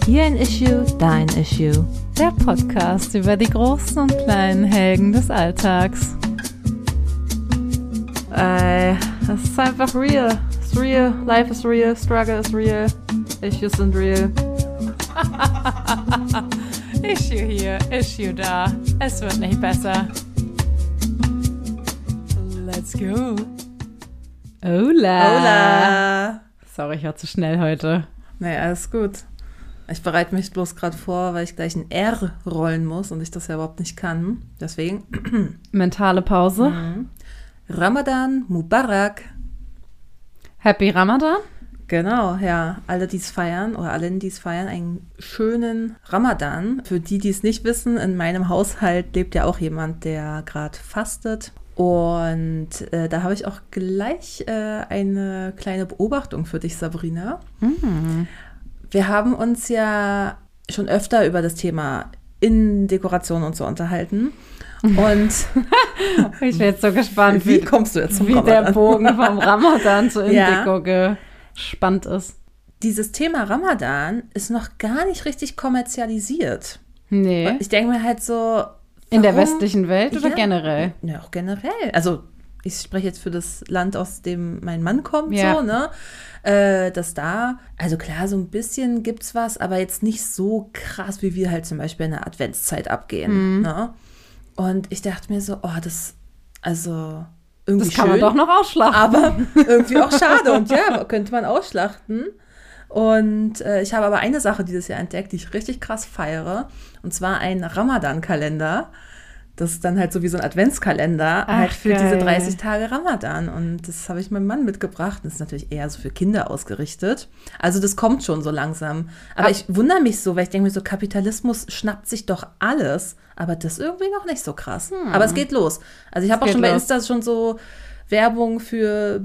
Hier ein Issue, dein Issue. Der Podcast über die großen und kleinen Helden des Alltags. Es ist einfach real. It's real. Life is real. Struggle is real. Issues sind real. Issue hier, Issue da. Es wird nicht besser. Let's go. Hola. Hola. Sorry, ich war zu schnell heute. Naja, alles gut. Ich bereite mich bloß gerade vor, weil ich gleich ein R rollen muss und ich das ja überhaupt nicht kann. Deswegen. Mentale Pause. Ramadan Mubarak. Happy Ramadan. Genau, ja. Alle, die es feiern oder allen, die es feiern, einen schönen Ramadan. Für die, die es nicht wissen, in meinem Haushalt lebt ja auch jemand, der gerade fastet. Und da habe ich auch gleich eine kleine Beobachtung für dich, Sabrina. Wir haben uns ja schon öfter über das Thema Innendekoration und so unterhalten. Und ich bin jetzt so gespannt, wie kommst du jetzt zum wie Ramadan? Der Bogen vom Ramadan zur Innendeko gespannt ist. Dieses Thema Ramadan ist noch gar nicht richtig kommerzialisiert. Nee. Ich denke mir halt so, in der westlichen Welt oder generell? Ja, auch generell. Also ich spreche jetzt für das Land, aus dem mein Mann kommt, Ja. so, ne? Dass da, also klar, so ein bisschen gibt's was, aber jetzt nicht so krass, wie wir halt zum Beispiel in der Adventszeit abgehen. Ne? Und ich dachte mir so, also irgendwie Das kann schön, man doch noch ausschlachten. aber irgendwie auch schade. Und ja, könnte man ausschlachten. Und ich habe aber eine Sache dieses Jahr entdeckt, die ich richtig krass feiere. Und zwar ein Ramadan-Kalender. Das ist dann halt so wie so ein Adventskalender, halt für geil. diese 30 Tage Ramadan. Und das habe ich meinem Mann mitgebracht. Das ist natürlich eher so für Kinder ausgerichtet. Also das kommt schon so langsam. Aber ich wundere mich so, weil ich denke mir so, Kapitalismus schnappt sich doch alles. Aber das irgendwie noch nicht so krass. Aber es geht los. Also ich habe auch schon bei Insta schon so Werbung für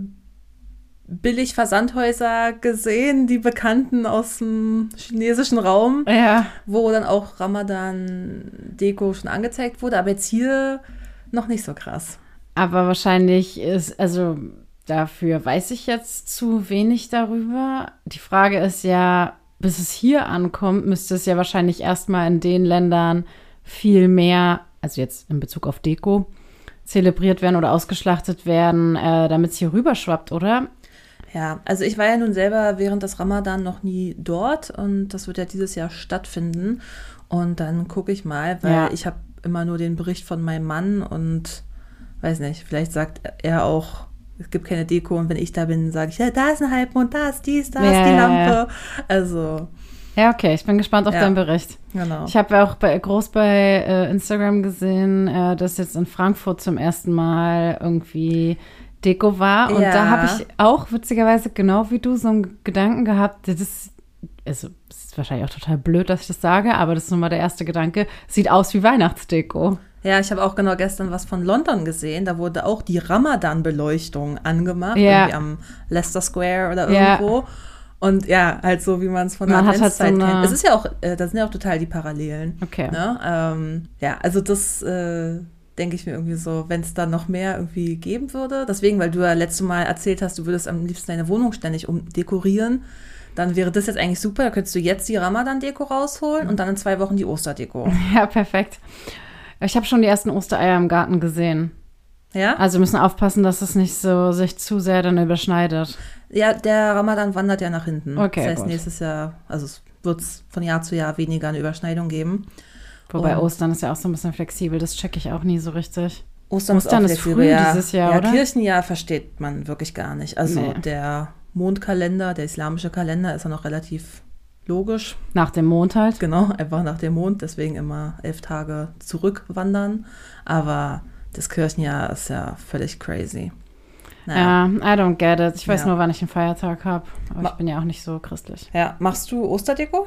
Billig-Versandhäuser gesehen, die Bekannten aus dem chinesischen Raum, wo dann auch Ramadan-Deko schon angezeigt wurde, aber jetzt hier noch nicht so krass. Aber wahrscheinlich ist, also dafür weiß ich jetzt zu wenig darüber. Die Frage ist ja, bis es hier ankommt, müsste es ja wahrscheinlich erstmal in den Ländern viel mehr, also jetzt in Bezug auf Deko, zelebriert werden oder ausgeschlachtet werden, damit es hier rüberschwappt, oder? Ja, also ich war ja nun selber während des Ramadan noch nie dort und das wird ja dieses Jahr stattfinden und dann gucke ich mal, weil ich habe immer nur den Bericht von meinem Mann und weiß nicht, vielleicht sagt er auch, es gibt keine Deko und wenn ich da bin, sage ich, ja, da ist ein Halbmond, da ist dies, da ist die Lampe, also... Ja, okay, ich bin gespannt auf deinen Bericht. Genau. Ich habe ja auch groß bei Instagram gesehen, dass jetzt in Frankfurt zum ersten Mal irgendwie Deko war. Und da habe ich auch witzigerweise genau wie du so einen Gedanken gehabt, das ist wahrscheinlich auch total blöd, dass ich das sage, aber das ist nun mal der erste Gedanke, sieht aus wie Weihnachtsdeko. Ja, ich habe auch genau gestern was von London gesehen, da wurde auch die Ramadan-Beleuchtung angemacht, Ja. irgendwie am Leicester Square oder irgendwo. Und ja, halt so, wie man es von der Adventszeit halt so kennt. Es ist ja auch, da sind ja auch total die Parallelen. Okay. Ne? Ja, also das denke ich mir irgendwie so, wenn es da noch mehr irgendwie geben würde. Deswegen, weil du ja letztes Mal erzählt hast, du würdest am liebsten deine Wohnung ständig umdekorieren, dann wäre das jetzt eigentlich super. Da könntest du jetzt die Ramadan-Deko rausholen und dann in 2 Wochen die Osterdeko. Ja, perfekt. Ich habe schon die ersten Ostereier im Garten gesehen. Ja? Also wir müssen aufpassen, dass es nicht so sich zu sehr dann überschneidet. Ja, der Ramadan wandert ja nach hinten. Okay, das heißt, gut. nächstes Jahr, also es wird von Jahr zu Jahr weniger eine Überschneidung geben. Wobei Ostern ist ja auch so ein bisschen flexibel, das checke ich auch nie so richtig. Ostern ist auch flexibel, früh dieses Jahr, oder? Ja, Kirchenjahr versteht man wirklich gar nicht. Also der Mondkalender, der islamische Kalender ist ja noch relativ logisch. Nach dem Mond halt. Genau, einfach nach dem Mond, deswegen immer 11 Tage zurückwandern. Aber das Kirchenjahr ist ja völlig crazy. Naja. Ja, I don't get it. Ich weiß nur, wann ich einen Feiertag habe. Aber ich bin ja auch nicht so christlich. Ja, machst du Osterdeko?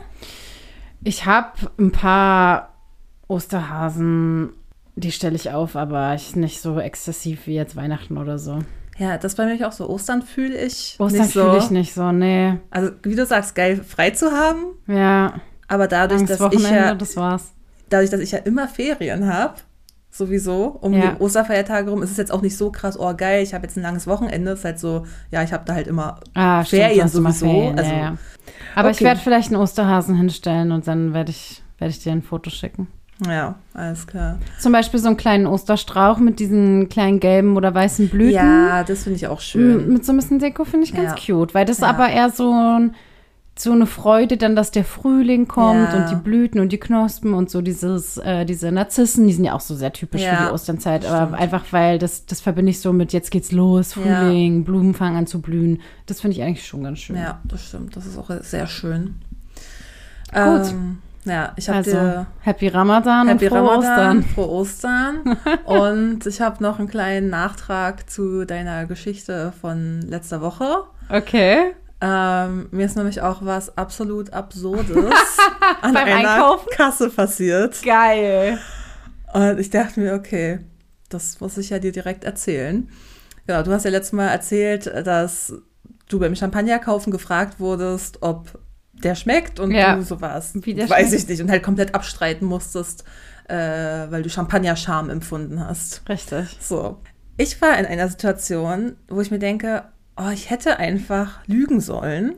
Ich habe ein paar Osterhasen, die stelle ich auf, aber nicht so exzessiv wie jetzt Weihnachten oder so. Ja, das bei mir auch so. Ostern fühle ich nicht so, nee. Also, wie du sagst, geil frei zu haben. Ja. Aber dadurch, dass ich das war's. dadurch, dass ich ja immer Ferien habe, sowieso, um die Osterfeiertage rum. Es ist jetzt auch nicht so krass, oh geil, ich habe jetzt ein langes Wochenende. Es ist halt so, ja, ich habe da halt immer Ferien sowieso. Ferien, also, ja. Aber ich werde vielleicht einen Osterhasen hinstellen und dann werde ich dir ein Foto schicken. Ja, alles klar. Zum Beispiel so einen kleinen Osterstrauch mit diesen kleinen gelben oder weißen Blüten. Ja, das finde ich auch schön. Mit so ein bisschen Deko finde ich ganz cute, weil das aber eher so eine Freude dann, dass der Frühling kommt und die Blüten und die Knospen und so diese Narzissen, die sind ja auch so sehr typisch für die Osternzeit, aber einfach, weil das verbinde ich so mit jetzt geht's los, Frühling, Blumen fangen an zu blühen. Das finde ich eigentlich schon ganz schön. Ja, das stimmt. Das ist auch sehr schön. Gut. Ja, ich habe dir Happy Ramadan und frohe Ostern. Und ich habe noch einen kleinen Nachtrag zu deiner Geschichte von letzter Woche. Okay. Mir ist nämlich auch was absolut Absurdes an Beim einer Einkaufen? Kasse passiert. Geil. Und ich dachte mir, okay, das muss ich ja dir direkt erzählen. Ja, du hast ja letztes Mal erzählt, dass du beim Champagner kaufen gefragt wurdest, ob der schmeckt und du so warst, weiß ich nicht, und halt komplett abstreiten musstest, weil du Champagner-Charme empfunden hast. Richtig. So. Ich war in einer Situation, wo ich mir denke, oh, ich hätte einfach lügen sollen.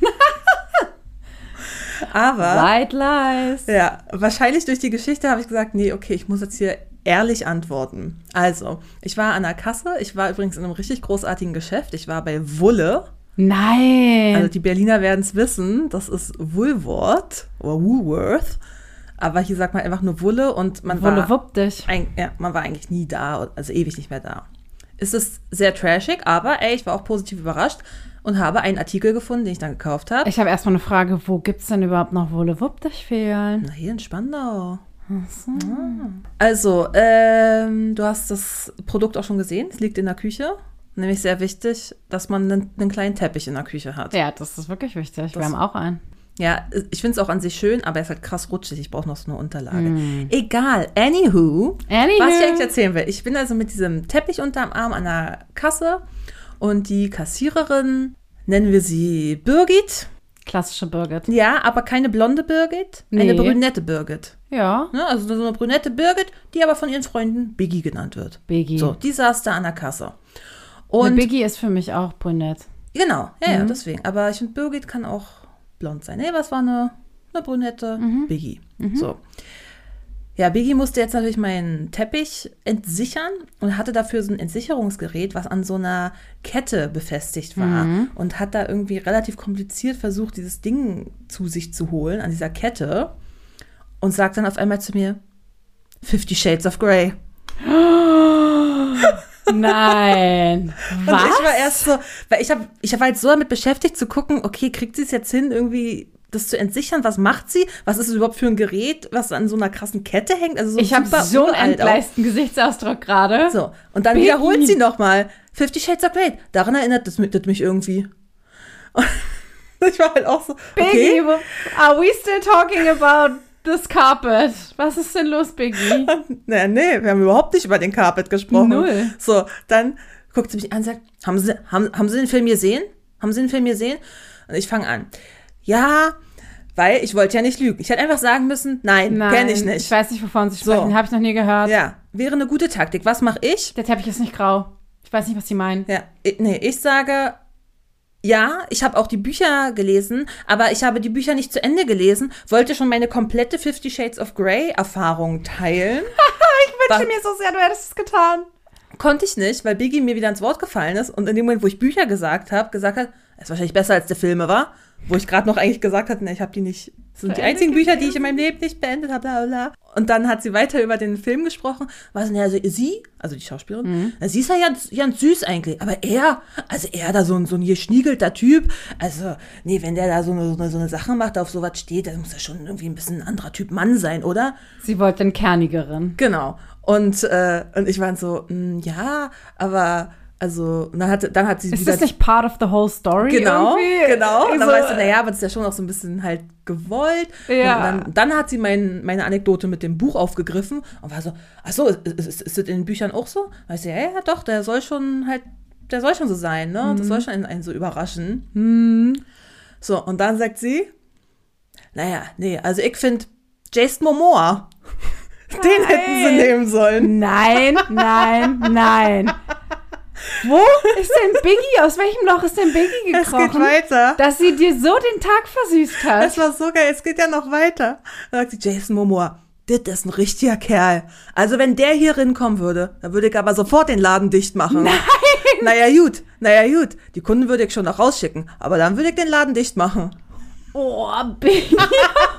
Aber White Lies. Ja, wahrscheinlich durch die Geschichte habe ich gesagt, nee, okay, ich muss jetzt hier ehrlich antworten. Also, ich war an der Kasse, ich war übrigens in einem richtig großartigen Geschäft, ich war bei Wulle. Nein. Also die Berliner werden es wissen, das ist Woolworth oder Woolworth. Aber hier sagt man einfach nur Wulle und man war eigentlich nie da, also ewig nicht mehr da. Es ist sehr trashig, aber ich war auch positiv überrascht und habe einen Artikel gefunden, den ich dann gekauft habe. Ich habe erstmal eine Frage, wo gibt es denn überhaupt noch Wolle-Wupp-Dich-Filialen? Na, hier in Spandau. Ach so. Also, du hast das Produkt auch schon gesehen, es liegt in der Küche. Nämlich sehr wichtig, dass man einen kleinen Teppich in der Küche hat. Ja, das ist wirklich wichtig. Wir haben auch einen. Ja, ich finde es auch an sich schön, aber er ist halt krass rutschig. Ich brauche noch so eine Unterlage. Egal. Anywho, was ich eigentlich erzählen will. Ich bin also mit diesem Teppich unterm Arm an der Kasse und die Kassiererin, nennen wir sie Birgit. Klassische Birgit. Ja, aber keine blonde Birgit, eine brünette Birgit. Ja. Ne, also so eine brünette Birgit, die aber von ihren Freunden Biggie genannt wird. Biggie. So, die saß da an der Kasse. Und Biggie ist für mich auch brünett. Genau, ja, deswegen. Aber ich finde, Birgit kann auch blond sein. Nee, was war eine brünette Biggie. So. Ja, Biggie musste jetzt natürlich meinen Teppich entsichern und hatte dafür so ein Entsicherungsgerät, was an so einer Kette befestigt war. Und hat da irgendwie relativ kompliziert versucht, dieses Ding zu sich zu holen, an dieser Kette. Und sagt dann auf einmal zu mir, 50 Shades of Grey. Nein. Was? Und ich war erst so, weil ich war halt so damit beschäftigt zu gucken, okay, kriegt sie es jetzt hin, irgendwie das zu entsichern? Was macht sie? Was ist es überhaupt für ein Gerät, was an so einer krassen Kette hängt? Also so ich habe so einen entgleisten Gesichtsausdruck gerade. So, und dann wiederholt sie nochmal 50 Shades of Grey. Daran erinnert das mich irgendwie. Und ich war halt auch so, okay. Biggie, are we still talking about this carpet? Was ist denn los, Biggie? Nee, wir haben überhaupt nicht über den Carpet gesprochen. Null. So, dann guckt sie mich an und sagt, haben Sie den Film gesehen? Haben Sie den Film gesehen? Und ich fange an. Ja, weil ich wollte ja nicht lügen. Ich hätte einfach sagen müssen, nein, kenne ich nicht. Ich weiß nicht, wovon Sie sprechen. Habe ich noch nie gehört. Ja, wäre eine gute Taktik. Was mache ich? Der Teppich ist nicht grau. Ich weiß nicht, was Sie meinen. Ja, ich sage, ja, ich habe auch die Bücher gelesen, aber ich habe die Bücher nicht zu Ende gelesen, wollte schon meine komplette 50 Shades of Grey Erfahrung teilen. Ich wünsche mir so sehr, du hättest es getan. Konnte ich nicht, weil Biggie mir wieder ins Wort gefallen ist und in dem Moment, wo ich Bücher gesagt hat, ist wahrscheinlich besser als der Filme war, wo ich gerade noch eigentlich gesagt hatte, ich habe die nicht, das sind die einzigen Bücher, die ich in meinem Leben nicht beendet habe, bla bla. Und dann hat sie weiter über den Film gesprochen, war so, also sie, also die Schauspielerin, sie ist ja ganz süß eigentlich, aber er da so ein geschniegelter Typ, also, nee, wenn der da so eine Sache macht, auf sowas steht, dann muss er schon irgendwie ein bisschen ein anderer Typ Mann sein, oder? Sie wollte einen kernigeren. Genau. Und ich war so, ja, aber, also, dann hat sie Ist wieder... das nicht part of the whole story? Genau. Und dann so, weißt du, aber das ist ja schon auch so ein bisschen halt gewollt. Ja. Und dann hat sie meine Anekdote mit dem Buch aufgegriffen und war so, ach so, ist das in den Büchern auch so? Weißt du, ja, doch, der soll schon so sein, ne? Das soll schon einen so überraschen. So, und dann sagt sie, naja, nee, also ich finde Jason Momoa Den hätten sie nehmen sollen. Nein. Wo ist denn Biggie? Aus welchem Loch ist denn Biggie gekrochen? Es geht weiter. Dass sie dir so den Tag versüßt hat. Das war so geil, es geht ja noch weiter. Da sagt sie, Jason Momoa, das ist ein richtiger Kerl. Also wenn der hier rinkommen würde, dann würde ich aber sofort den Laden dicht machen. Nein! Naja gut. Die Kunden würde ich schon noch rausschicken, aber dann würde ich den Laden dicht machen. Oh, Biggie. Und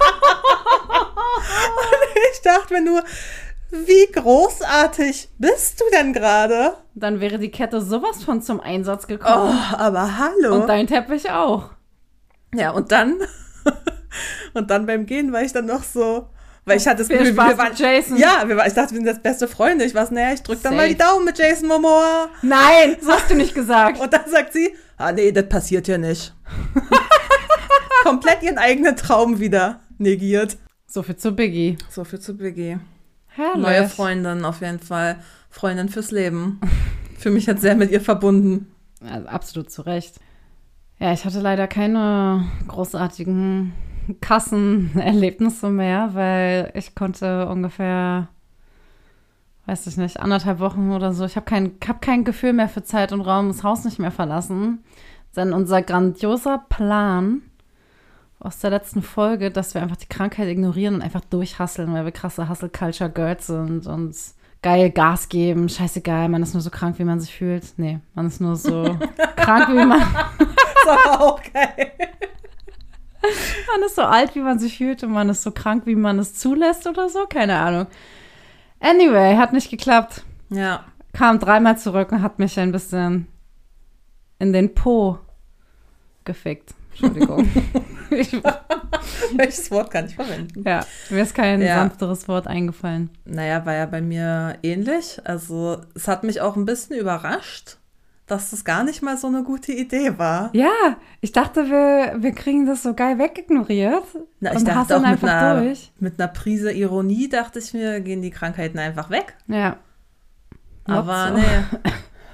ich dachte mir nur, wie großartig bist du denn gerade? Dann wäre die Kette sowas von zum Einsatz gekommen. Oh, aber hallo. Und dein Teppich auch. Ja, und dann beim Gehen war ich dann noch so, weil ich hatte das Viel Gefühl, Spaß wir waren, mit Jason. Ja, ich dachte, wir sind jetzt beste Freunde. Ich war so, naja, ich drück dann Safe. mal die Daumen mit Jason Momoa. Nein, das hast du nicht gesagt. Und dann sagt sie, nee, das passiert hier nicht. Komplett ihren eigenen Traum wieder negiert. So viel zu Biggie. So viel zu Biggie. Herrlich. Neue Freundin auf jeden Fall. Freundin fürs Leben. Für mich hat sehr mit ihr verbunden. Also absolut zu Recht. Ja, ich hatte leider keine großartigen Kassenerlebnisse mehr, weil ich konnte ungefähr, weiß ich nicht, 1,5 Wochen oder so. Ich habe kein Gefühl mehr für Zeit und Raum, das Haus nicht mehr verlassen. Denn unser grandioser Plan aus der letzten Folge, dass wir einfach die Krankheit ignorieren und einfach durchhasseln, weil wir krasse Hustle-Culture-Girls sind und geil Gas geben. Scheißegal, man ist nur so krank, wie man sich fühlt. Nee, man ist nur so krank, wie man... Das war auch geil. Man ist so alt, wie man sich fühlt und man ist so krank, wie man es zulässt oder so. Keine Ahnung. Anyway, hat nicht geklappt. Ja. Kam 3-mal zurück und hat mich ein bisschen in den Po gefickt. Entschuldigung. Welches Wort kann ich verwenden? Ja, mir ist kein sanfteres Wort eingefallen. Naja, war ja bei mir ähnlich. Also es hat mich auch ein bisschen überrascht, dass das gar nicht mal so eine gute Idee war. Ja, ich dachte, wir kriegen das so geil wegignoriert. Na, ich und dachte hasseln auch einfach durch. mit einer Prise Ironie, dachte ich mir, gehen die Krankheiten einfach weg. Ja. Aber so. nee.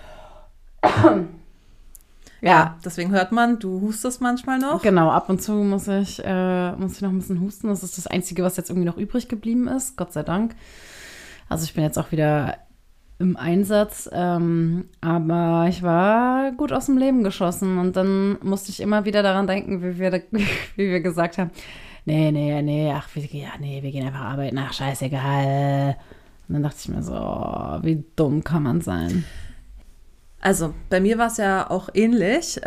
Ja, deswegen hört man, du hustest manchmal noch. genau, ab und zu muss ich noch ein bisschen husten. Das ist das Einzige, was jetzt irgendwie noch übrig geblieben ist, Gott sei Dank. Also ich bin jetzt auch wieder im Einsatz, aber ich war gut aus dem Leben geschossen und dann musste ich immer wieder daran denken, wie wir gesagt haben, nee, wir gehen einfach arbeiten, ach, scheißegal. Und dann dachte ich mir so, wie dumm kann man sein? Also, bei mir war es ja auch ähnlich.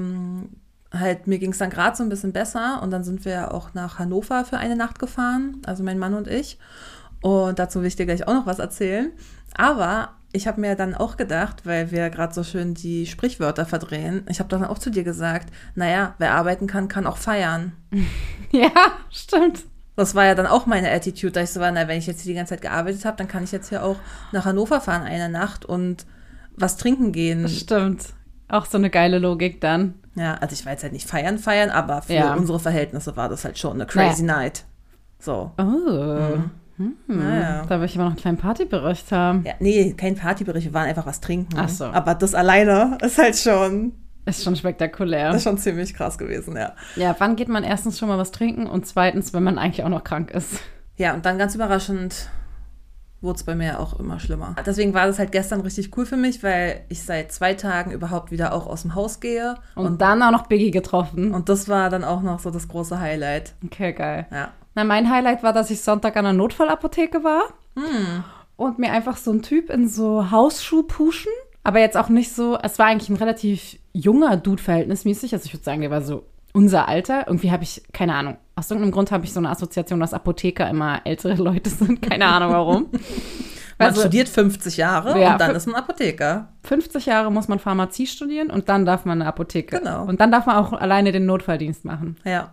Mir ging es dann gerade so ein bisschen besser und dann sind wir auch nach Hannover für eine Nacht gefahren, also mein Mann und ich. Und dazu will ich dir gleich auch noch was erzählen. Aber ich habe mir dann auch gedacht, weil wir gerade so schön die Sprichwörter verdrehen, ich habe dann auch zu dir gesagt, naja, wer arbeiten kann, kann auch feiern. Ja, stimmt. Das war ja dann auch meine Attitude, dass ich so war, na, wenn ich jetzt hier die ganze Zeit gearbeitet habe, dann kann ich jetzt hier auch nach Hannover fahren eine Nacht und was trinken gehen. Das stimmt. Auch so eine geile Logik dann. Ja, also ich war jetzt halt nicht feiern, aber für unsere Verhältnisse war das halt schon eine crazy night. So. Oh. Naja. Da will ich aber noch einen kleinen Partybericht haben. Ja, nee, kein Partybericht, wir waren einfach was trinken. Ach so. Aber das alleine ist halt schon... Ist schon spektakulär. Das ist schon ziemlich krass gewesen, ja. Ja, wann geht man erstens schon mal was trinken und zweitens, wenn man eigentlich auch noch krank ist? Ja, und dann ganz überraschend wurde es bei mir auch immer schlimmer. Deswegen war das halt gestern richtig cool für mich, weil ich seit 2 Tagen überhaupt wieder auch aus dem Haus gehe. Und dann auch noch Biggie getroffen. Und das war dann auch noch so das große Highlight. Okay, geil. Ja. Na, mein Highlight war, dass ich Sonntag an der Notfallapotheke war und mir einfach so ein Typ in so Hausschuhpuschen, aber jetzt auch nicht so, es war eigentlich ein relativ junger Dude verhältnismäßig, also ich würde sagen, der war so unser Alter. Irgendwie habe ich, keine Ahnung, aus irgendeinem Grund habe ich so eine Assoziation, dass Apotheker immer ältere Leute sind. Keine Ahnung warum. Man studiert 50 Jahre ja, und dann ist man Apotheker. 50 Jahre muss man Pharmazie studieren und dann darf man eine Apotheke. Genau. Und dann darf man auch alleine den Notfalldienst machen. Ja.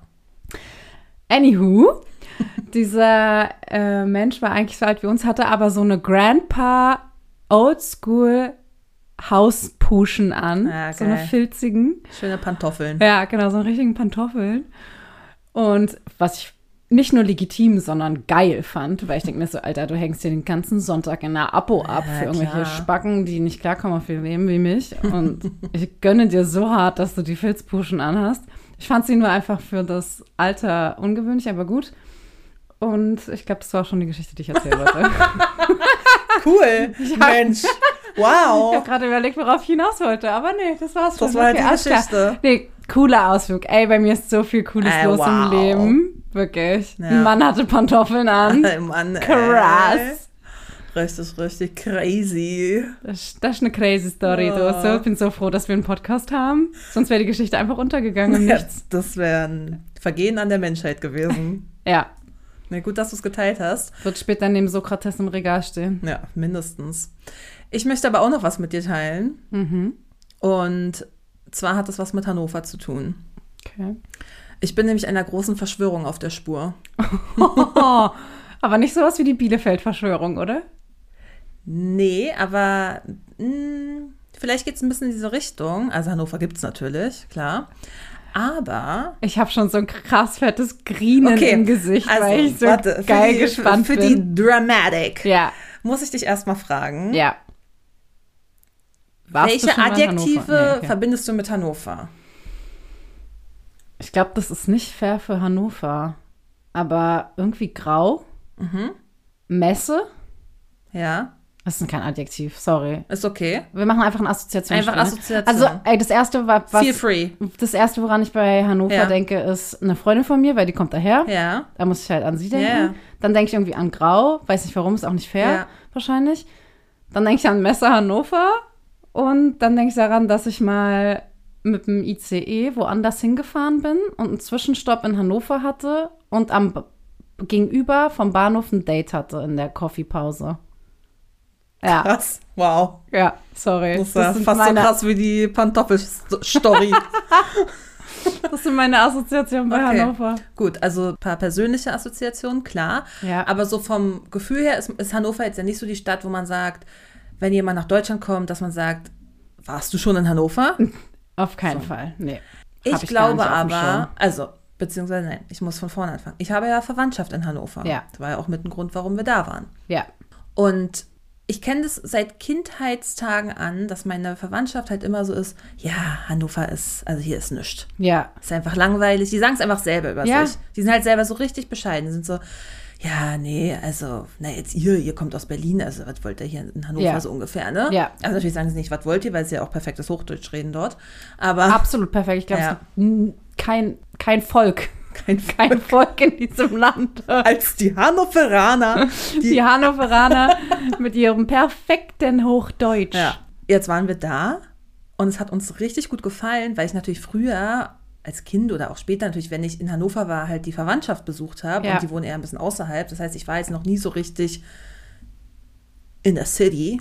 Anywho, dieser Mensch war eigentlich so alt wie uns, hatte aber so eine Grandpa Oldschool Hauspuschen an. Ja, so eine filzigen. Schöne Pantoffeln. Ja, genau, so einen richtigen Pantoffeln. Und was ich nicht nur legitim, sondern geil fand, weil ich denke mir so, Alter, du hängst dir den ganzen Sonntag in einer Apo ab für irgendwelche klar. Spacken, die nicht klarkommen auf ihr Leben wie mich. Und ich gönne dir so hart, dass du die Filzpuschen anhast. Ich fand sie nur einfach für das Alter ungewöhnlich, aber gut. Und ich glaube, das war auch schon die Geschichte, die ich erzählen wollte. Cool. Mensch. Wow. Ich habe gerade überlegt, worauf ich hinaus wollte, aber nee, das war's schon. Das war halt die alles klar. Geschichte. Nee, cooler Ausflug. Ey, bei mir ist so viel Cooles los im Leben. Wirklich. Ja. Ein Mann hatte Pantoffeln an. Mann, Krass. Richtig crazy. Das ist eine crazy Story, Oh. du. So, ich bin so froh, dass wir einen Podcast haben. Sonst wäre die Geschichte einfach untergegangen im Ja, Nichts. das wäre ein Vergehen an der Menschheit gewesen. Ja, Na gut, dass du es geteilt hast. wird später neben Sokrates im Regal stehen. Ja, mindestens. Ich möchte aber auch noch was mit dir teilen. Mhm. Und zwar hat das was mit Hannover zu tun. Okay. Ich bin nämlich einer großen Verschwörung auf der Spur. Aber nicht sowas wie die Bielefeld-Verschwörung, oder? Nee, aber vielleicht geht es ein bisschen in diese Richtung. Also Hannover gibt es natürlich, klar. Aber Ich habe schon so ein krass fettes Grinen im Gesicht, weil ich so geil gespannt für bin. die Dramatic Ja, muss ich dich erstmal fragen. ja. Warst du Welche schon mal in Adjektive Hannover? Nee, okay. verbindest du mit Hannover? Ich glaube, das ist nicht fair für Hannover. Aber irgendwie grau. Messe. Ja, Das ist kein Adjektiv, sorry. ist okay. Wir machen einfach eine Assoziation. Einfach Assoziation. Also, ey, das erste Feel free. Das erste, woran ich bei Hannover Ja. denke, ist eine Freundin von mir, weil die kommt daher. Ja, Da muss ich halt an sie denken. Ja. Dann denke ich irgendwie an Grau. Weiß nicht warum, ist auch nicht fair, Ja. wahrscheinlich. Dann denke ich an Messe Hannover. Und dann denke ich daran, dass ich mal mit dem ICE woanders hingefahren bin und einen Zwischenstopp in Hannover hatte und gegenüber vom Bahnhof ein Date hatte in der Coffeepause. Ja, krass. Wow. ja, sorry. Das ist ja sind fast meine, so krass wie die Pantoffel-Story. Das sind meine Assoziationen bei Okay. Hannover. Gut, also ein paar persönliche Assoziationen, klar. Ja. Aber so vom Gefühl her ist Hannover jetzt ja nicht so die Stadt, wo man sagt, wenn jemand nach Deutschland kommt, dass man sagt, warst du schon in Hannover? Auf keinen Fall, nee. Ich Hab gar glaube nicht auf dem aber, also, beziehungsweise nein, ich muss von vorne anfangen. Ich habe ja Verwandtschaft in Hannover. Ja. Das war ja auch mit ein Grund, warum wir da waren. Ja, Und ich kenne das seit Kindheitstagen an, dass meine Verwandtschaft halt immer so ist, ja, Hannover ist, also hier ist nichts. ja, Ist einfach langweilig. Die sagen es einfach selber über Ja. sich. Die sind halt selber so richtig bescheiden. Die sind so, ja, nee, also, na jetzt ihr kommt aus Berlin, also was wollt ihr hier in Hannover Ja. so ungefähr, ne? Ja. Also natürlich sagen sie nicht, was wollt ihr, weil sie ja auch perfektes Hochdeutsch reden dort. Aber absolut perfekt. Ich glaube, Ja. es gibt kein Volk, kein Volk in diesem Land. als die Hannoveraner, Die Hannoveraner mit ihrem perfekten Hochdeutsch. Ja. Jetzt waren wir da und es hat uns richtig gut gefallen, weil ich natürlich früher als Kind oder auch später natürlich, wenn ich in Hannover war, halt die Verwandtschaft besucht habe Ja. und die wohnen eher ein bisschen außerhalb. Das heißt, ich war jetzt noch nie so richtig in der City.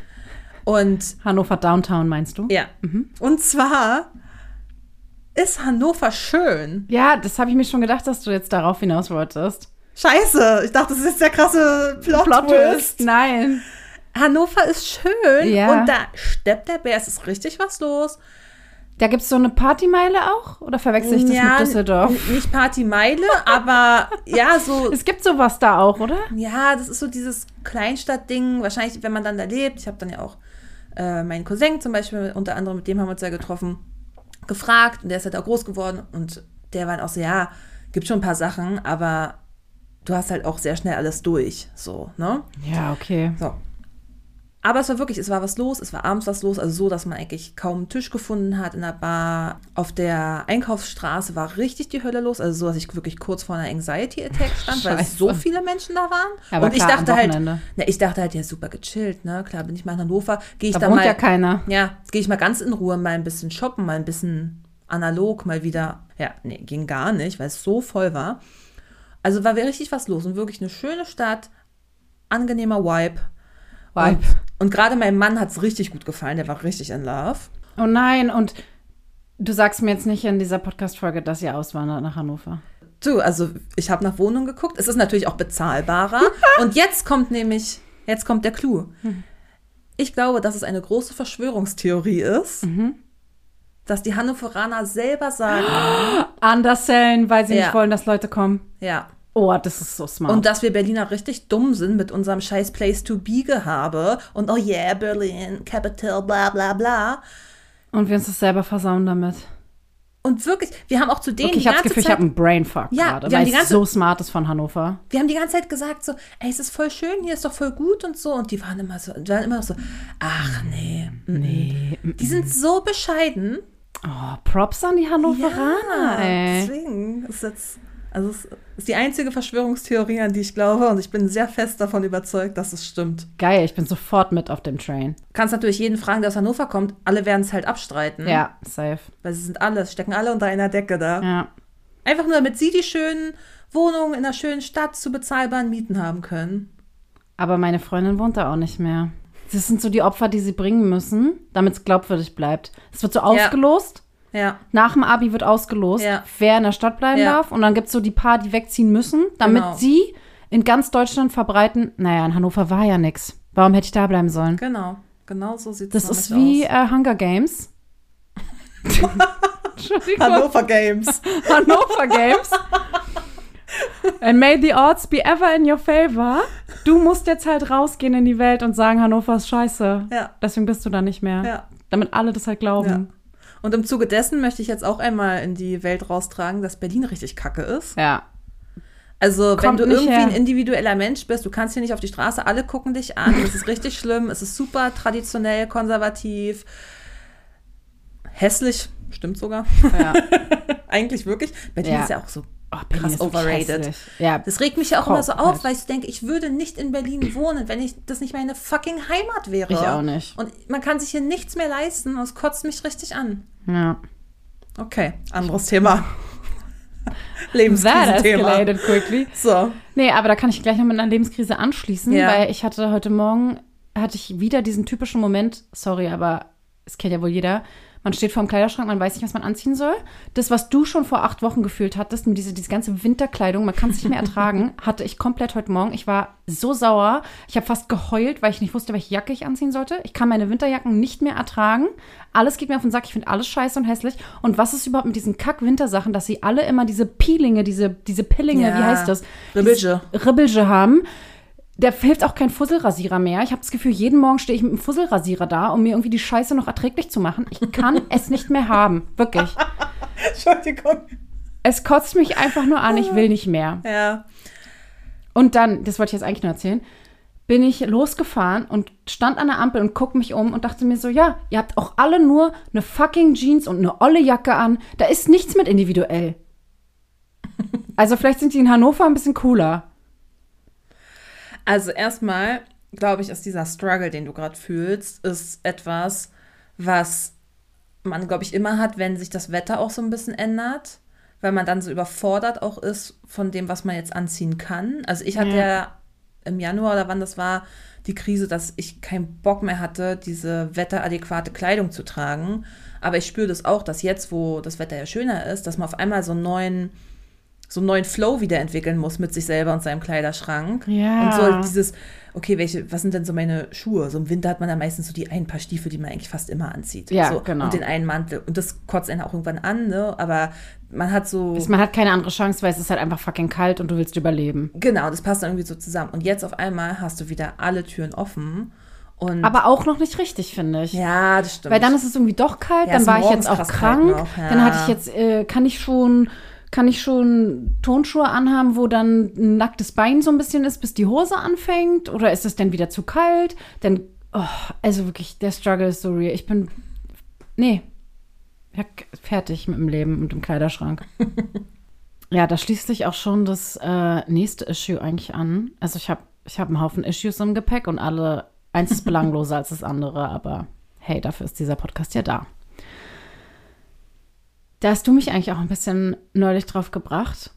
Und Hannover Downtown, meinst du? ja, und zwar ist Hannover schön. Ja, das habe ich mir schon gedacht, dass du jetzt darauf hinaus wolltest. Scheiße, ich dachte, das ist jetzt der krasse Plot-Twist. Nein. Hannover ist schön Ja. und da steppt der Bär, es ist richtig was los. Da gibt es so eine Partymeile auch? Oder verwechsel ich das mit Düsseldorf? Nicht Partymeile, aber ja, so, Es gibt sowas da auch, oder? ja, das ist so dieses Kleinstadtding, wahrscheinlich, wenn man dann da lebt. Ich habe dann ja auch meinen Cousin zum Beispiel, unter anderem, mit dem haben wir uns ja getroffen, gefragt und der ist halt auch groß geworden und der war dann auch so, ja, gibt schon ein paar Sachen, aber du hast halt auch sehr schnell alles durch, so, ne? Ja, okay. So. Aber es war wirklich, es war was los, es war abends was los, also so, dass man eigentlich kaum einen Tisch gefunden hat in der Bar. Auf der Einkaufsstraße war richtig die Hölle los, also so, dass ich wirklich kurz vor einer Anxiety-Attack stand, weil Scheiße. so viele Menschen da waren. Aber und klar, ich dachte am halt, Wochenende. ich dachte halt, ja, super gechillt, ne? Klar, bin ich mal in Hannover, gehe ich Da da wohnt mal, ja keiner. ja, gehe ich mal ganz in Ruhe, mal ein bisschen shoppen, mal ein bisschen analog, mal wieder, ja, nee, ging gar nicht, weil es so voll war. Also war richtig was los und wirklich eine schöne Stadt, angenehmer Vibe. Und gerade meinem Mann hat es richtig gut gefallen, der war richtig in love. Oh nein, und du sagst mir jetzt nicht in dieser Podcast-Folge, dass ihr auswandert nach Hannover. Du, also ich habe nach Wohnungen geguckt, es ist natürlich auch bezahlbarer. Und jetzt kommt der Clou. Ich glaube, dass es eine große Verschwörungstheorie ist, dass die Hannoveraner selber sagen, Andersellen, weil sie Ja. nicht wollen, dass Leute kommen. ja, Oh, das ist so smart. und dass wir Berliner richtig dumm sind mit unserem scheiß Place-to-Be-Gehabe und oh yeah, Berlin, Capital, bla bla bla. Und wir uns das selber versauen damit. Und wirklich, wir haben auch zu denen Okay, ich habe das Gefühl, ich habe einen Brainfuck gerade, weil es so smart ist von Hannover. Wir haben die ganze Zeit gesagt so, ey, es ist voll schön, hier ist doch voll gut und so. Und die waren immer noch so, ach nee. Die sind so bescheiden. Oh, Props an die Hannoveraner, ey. Deswegen ist jetzt, also es ist die einzige Verschwörungstheorie, an die ich glaube. Und ich bin sehr fest davon überzeugt, dass es stimmt. Geil, ich bin sofort mit auf dem Train. Du kannst natürlich jeden fragen, der aus Hannover kommt. Alle werden es halt abstreiten. Ja, safe. Weil stecken alle unter einer Decke da. Ja. Einfach nur, damit sie die schönen Wohnungen in einer schönen Stadt zu bezahlbaren Mieten haben können. Aber meine Freundin wohnt da auch nicht mehr. Das sind so die Opfer, die sie bringen müssen, damit es glaubwürdig bleibt. Es wird so ausgelost. Ja. Nach dem Abi wird ausgelost, wer in der Stadt bleiben darf. Und dann gibt es so die paar, die wegziehen müssen, damit sie in ganz Deutschland verbreiten, naja, in Hannover war ja nix. Warum hätte ich da bleiben sollen? Genau so sieht es aus. Das ist wie Hunger Games. Hannover Games. Hannover Games. And may the odds be ever in your favor. Du musst jetzt halt rausgehen in die Welt und sagen, Hannover ist scheiße. Ja. Deswegen bist du da nicht mehr. Ja. Damit alle das halt glauben. Ja. Und im Zuge dessen möchte ich jetzt auch einmal in die Welt raustragen, dass Berlin richtig kacke ist. Ja. Also wenn du irgendwie ein individueller Mensch bist, du kannst hier nicht auf die Straße, alle gucken dich an. Das ist richtig schlimm. Es ist super traditionell, konservativ, hässlich, stimmt sogar. Ja. Eigentlich wirklich. Berlin ist ja auch so krass overrated. Ja, das regt mich ja auch immer so auf, weil ich denke, ich würde nicht in Berlin wohnen, wenn das nicht meine fucking Heimat wäre. Ich auch nicht. Und man kann sich hier nichts mehr leisten und es kotzt mich richtig an. Ja. Okay, anderes Thema. Lebenskrisenthema. That escalated quickly. So. Nee, aber da kann ich gleich noch mit einer Lebenskrise anschließen, weil ich hatte heute Morgen, wieder diesen typischen Moment, sorry, aber es kennt ja wohl jeder, man steht vor dem Kleiderschrank, man weiß nicht, was man anziehen soll. Das, was du schon vor 8 Wochen gefühlt hattest, mit diese ganze Winterkleidung, man kann es nicht mehr ertragen, hatte ich komplett heute Morgen. Ich war so sauer. Ich habe fast geheult, weil ich nicht wusste, welche Jacke ich anziehen sollte. Ich kann meine Winterjacken nicht mehr ertragen. Alles geht mir auf den Sack. Ich finde alles scheiße und hässlich. Und was ist überhaupt mit diesen Kack-Wintersachen, dass sie alle immer diese Peelinge, diese Pillinge, wie heißt das? Ribbelge haben. Der hilft auch kein Fusselrasierer mehr. Ich habe das Gefühl, jeden Morgen stehe ich mit einem Fusselrasierer da, um mir irgendwie die Scheiße noch erträglich zu machen. Ich kann es nicht mehr haben. Wirklich. Entschuldigung. Es kotzt mich einfach nur an. Ich will nicht mehr. Ja. Und dann, das wollte ich jetzt eigentlich nur erzählen, bin ich losgefahren und stand an der Ampel und guck mich um und dachte mir so, ja, ihr habt auch alle nur eine fucking Jeans und eine olle Jacke an. Da ist nichts mit individuell. Also vielleicht sind die in Hannover ein bisschen cooler. Also erstmal, glaube ich, ist dieser Struggle, den du gerade fühlst, ist etwas, was man, glaube ich, immer hat, wenn sich das Wetter auch so ein bisschen ändert, weil man dann so überfordert auch ist von dem, was man jetzt anziehen kann. Also ich hatte ja im Januar oder wann das war, die Krise, dass ich keinen Bock mehr hatte, diese wetteradäquate Kleidung zu tragen. Aber ich spüre das auch, dass jetzt, wo das Wetter ja schöner ist, dass man auf einmal so einen neuen Flow wiederentwickeln muss mit sich selber und seinem Kleiderschrank. Ja. Und so dieses, okay, was sind denn so meine Schuhe? So im Winter hat man dann meistens so die ein paar Stiefel, die man eigentlich fast immer anzieht. Ja, so, genau. Und den einen Mantel. Und das kotzt einen auch irgendwann an, ne? Aber man hat so... Man hat keine andere Chance, weil es ist halt einfach fucking kalt und du willst überleben. Genau, das passt dann irgendwie so zusammen. Und jetzt auf einmal hast du wieder alle Türen offen. Aber auch noch nicht richtig, finde ich. Ja, das stimmt. Weil dann ist es irgendwie doch kalt, dann war ich jetzt auch krank. Dann hatte ich jetzt, kann ich schon Turnschuhe anhaben, wo dann ein nacktes Bein so ein bisschen ist, bis die Hose anfängt? Oder ist es dann wieder zu kalt? Denn, also wirklich, der Struggle ist so real. Ich bin, fertig mit dem Leben und dem Kleiderschrank. Ja, da schließt sich auch schon das nächste Issue eigentlich an. Also ich hab einen Haufen Issues im Gepäck und eins ist belangloser als das andere, aber hey, dafür ist dieser Podcast ja da. Da hast du mich eigentlich auch ein bisschen neulich drauf gebracht.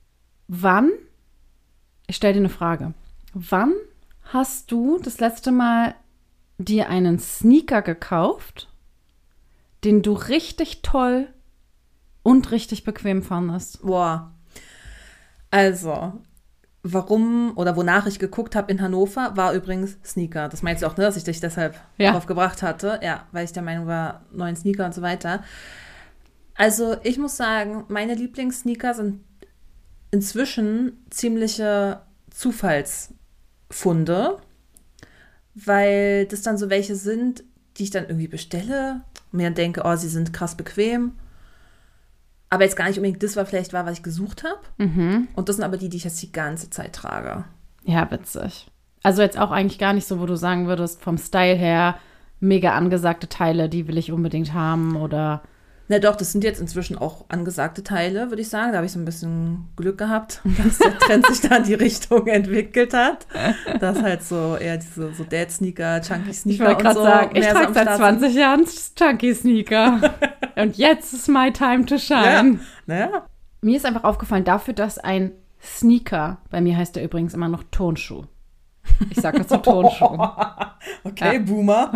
Ich stelle dir eine Frage. Wann hast du das letzte Mal dir einen Sneaker gekauft, den du richtig toll und richtig bequem fandest? Boah. Also, warum oder wonach ich geguckt habe in Hannover, war übrigens Sneaker. Das meinst du auch, ne, dass ich dich deshalb drauf gebracht hatte? Ja, weil ich der Meinung war, neuen Sneaker und so weiter. Also ich muss sagen, meine Lieblingssneaker sind inzwischen ziemliche Zufallsfunde, weil das dann so welche sind, die ich dann irgendwie bestelle und mir dann denke, sie sind krass bequem aber jetzt gar nicht unbedingt das vielleicht war, was ich gesucht habe. Mhm. Und das sind aber die ich jetzt die ganze Zeit trage. Ja, witzig. Also jetzt auch eigentlich gar nicht so, wo du sagen würdest, vom Style her, mega angesagte Teile, die will ich unbedingt haben oder... Na doch, das sind jetzt inzwischen auch angesagte Teile, würde ich sagen. Da habe ich so ein bisschen Glück gehabt, dass der Trend sich da in die Richtung entwickelt hat. Dass halt so eher diese so Dad-Sneaker, Chunky-Sneaker Ich wollte gerade so sagen, ich mehr so trage am seit Start 20 Jahren Chunky-Sneaker. Und jetzt ist my time to shine. Naja. Mir ist einfach aufgefallen, dafür, dass ein Sneaker, bei mir heißt der übrigens immer noch Tonschuh. Ich sage dazu Tonschuh. Okay, Ja. Boomer.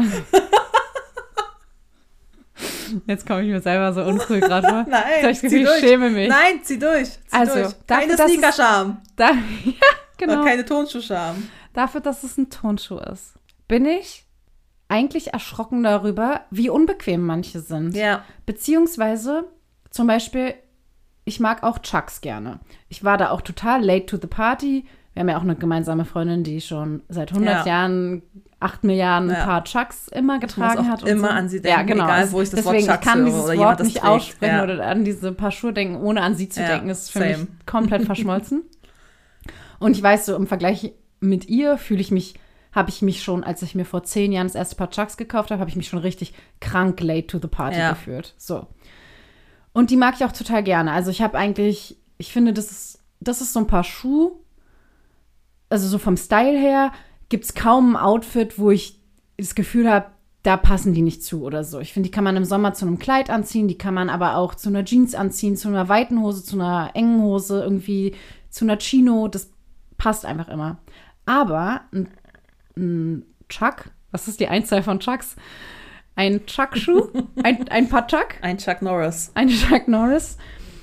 Jetzt komme ich mir selber so uncool gerade vor. Nein, Jetzt hab ich das zieh Gefühl, durch. ich schäme mich. Nein, zieh durch. Also, Durch. dafür, Keine dass es- Sneaker-Scham. Ja, genau. Keine Tonschuh-Scham. Dafür, dass es ein Tonschuh ist, bin ich eigentlich erschrocken darüber, wie unbequem manche sind. Ja. Beziehungsweise, zum Beispiel, ich mag auch Chucks gerne. Ich war da auch total late to the party. Wir haben ja auch eine gemeinsame Freundin, die schon seit 100 Ja. Jahren 8 Milliarden Ja. Paar Chucks immer getragen auch hat. und immer so. an sie denken, ja, genau. egal, wo ich das Wort Deswegen, Chucks ich kann höre dieses oder Wort jemand das nicht trägt. aussprechen Ja. oder an diese Paar Schuhe denken, ohne an sie zu Ja, denken. Ist für same. mich komplett verschmolzen. Und ich weiß so, im Vergleich mit ihr habe ich mich schon, als ich mir vor 10 Jahren das erste Paar Chucks gekauft habe, habe ich mich schon richtig krank late to the party Ja. gefühlt. So. Und die mag ich auch total gerne. Also ich finde, das ist so ein Paar Schuh, also so vom Style her, gibt es kaum ein Outfit, wo ich das Gefühl habe, da passen die nicht zu oder so. Ich finde, die kann man im Sommer zu einem Kleid anziehen, die kann man aber auch zu einer Jeans anziehen, zu einer weiten Hose, zu einer engen Hose, irgendwie zu einer Chino. Das passt einfach immer. Aber ein Chuck, was ist die Einzahl von Chucks? Ein Chuck-Schuh, ein Paar Chuck, Ein Chuck Norris. ein Chuck Norris,